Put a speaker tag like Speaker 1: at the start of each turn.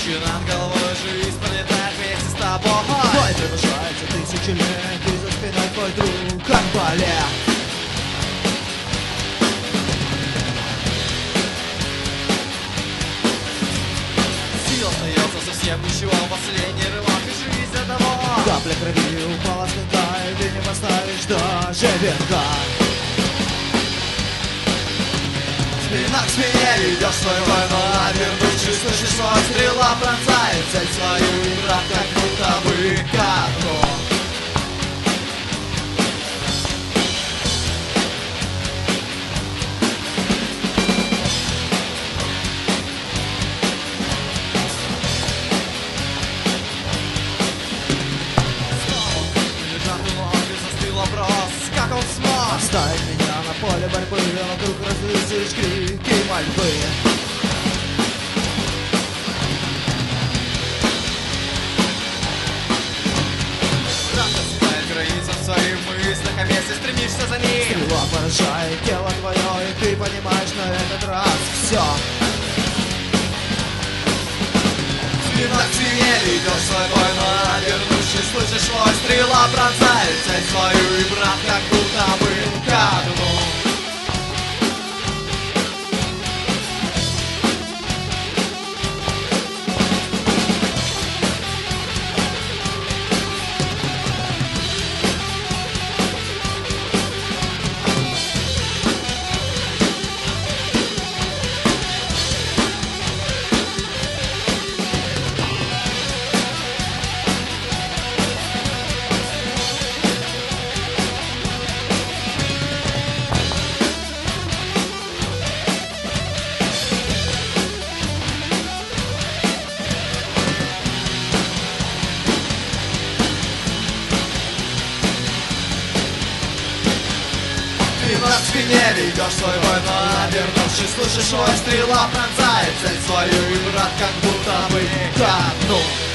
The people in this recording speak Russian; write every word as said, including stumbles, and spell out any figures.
Speaker 1: Тучи над головой, жизнь пролетает вместе с тобой.
Speaker 2: Бой продолжается тысячи лет, и за спиной твой друг арбалет.
Speaker 1: Сил остается совсем ничего, последний рывок и жизнь одного.
Speaker 2: Капля крови упала с клинка, и ты не поставишь даже венка.
Speaker 1: Спина к спине ведешь свою войну, обернувшись, слышишь, что стрела пронзает цель свою, и брат как будто бы ко дну. Застыл вопрос, как он смог
Speaker 2: оставить меня на поле борьбы, а вдруг различишь крики мольбы.
Speaker 1: Рассыпает границам своим мыслях, а вместе стремишься за ним.
Speaker 2: Стрела поражает тело твое, и ты понимаешь на этот раз все.
Speaker 1: Спина к спине ведешь свой бой, но обернувшись, слышишь, свой стрела пронзает цель свою, и брат как будто бы ко дну. Спина к спине ведешь свой бой, но обернувшись, слышишь, свой стрела пронзает цель свою, и брат как будто бы ко дну.